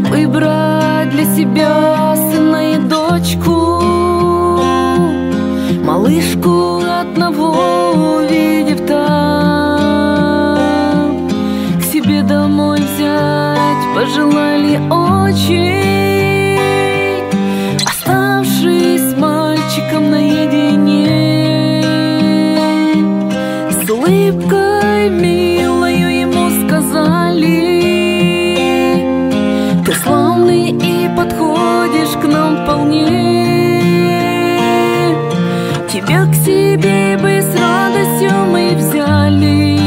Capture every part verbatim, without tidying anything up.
выбрать для себя сына и дочку, малышку одного увидев там, к себе домой взять пожелали очень, оставшись с мальчиком наедине. С улыбкой милою ему сказали: ты славный и подходишь к нам вполне, тебя к себе бы с радостью мы взяли.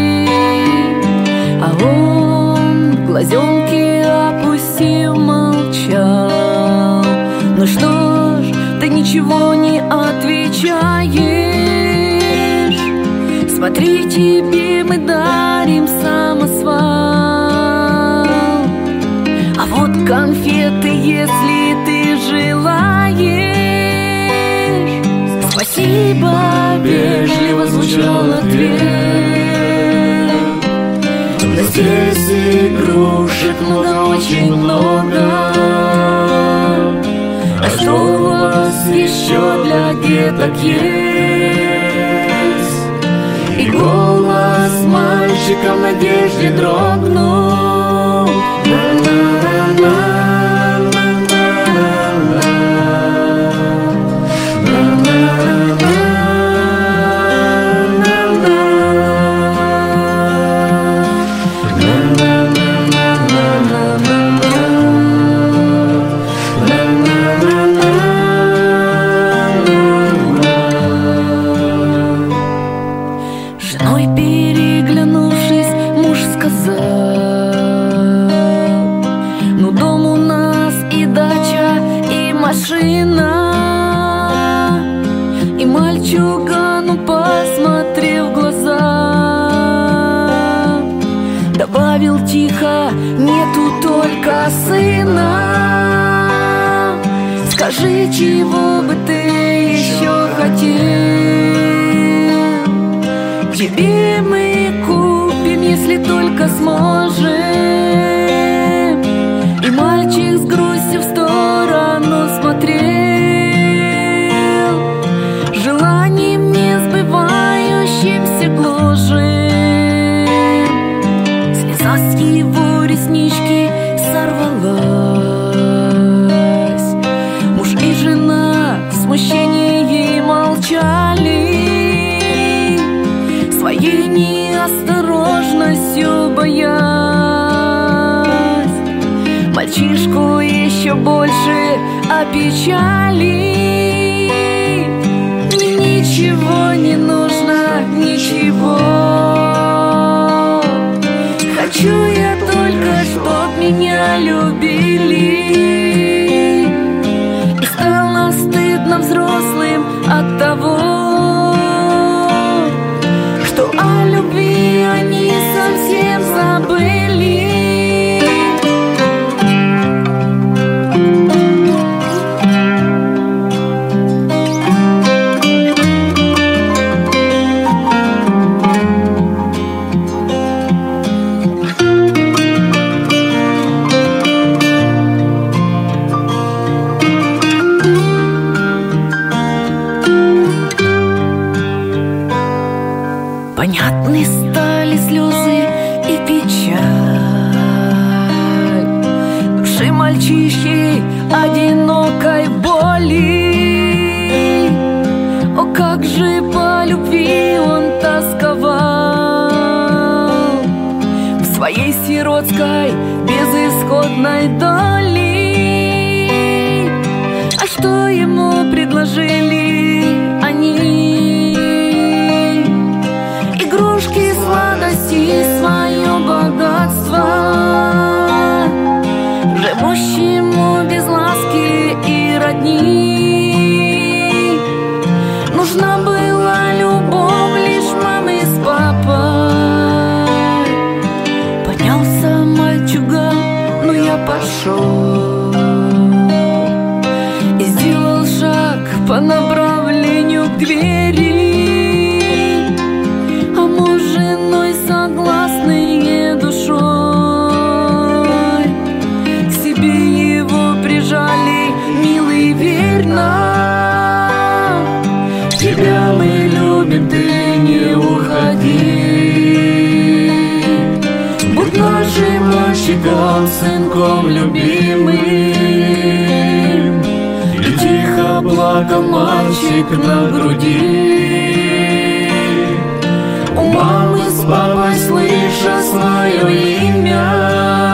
А он глазенки опустив молчал. Ну что ж, ты ничего не отвечаешь? Смотри, тебе мы дарим самосвал. А вот конфеты, если ты желаешь. Спасибо, вежливо звучал ответ. Но здесь игрушек много, очень много. А что у вас еще для деток есть? И голос мальчика в надежде дрогнул. На-на-на-на. И мальчугану, посмотрев в глаза, добавил тихо: нету только сына. Скажи, чего бы ты еще хотел? Тебе мы купим, если только сможем. И мальчик с грустью в сторону смотрел, желанием не сбывающимся гложем. Слеза с его реснички сорвалась. Муж и жена в смущении молчали, своей неосторожностью боясь мальчишку еще больше опечали. Ничего не нужно, ничего. Хочу я только, чтоб меня любили. И стало стыдно взрослым от того, что о любви они совсем забыли. Понятны стали слезы и печаль души мальчишки одинокой боли. О, как же по любви он тосковал в своей сиротской безысходной доли. А что ему предложили они? Игрушки, сладости, свое богатство, живущему без ласки и родни. Нужна была любовь лишь мамы с папой. Поднялся мальчуган, но я пошел и сделал шаг по направлению к двери. Согласные душой к себе мальчиком, сынком любимым. И тихо плакал мальчик на груди. У мамы с папой, слыша свое имя,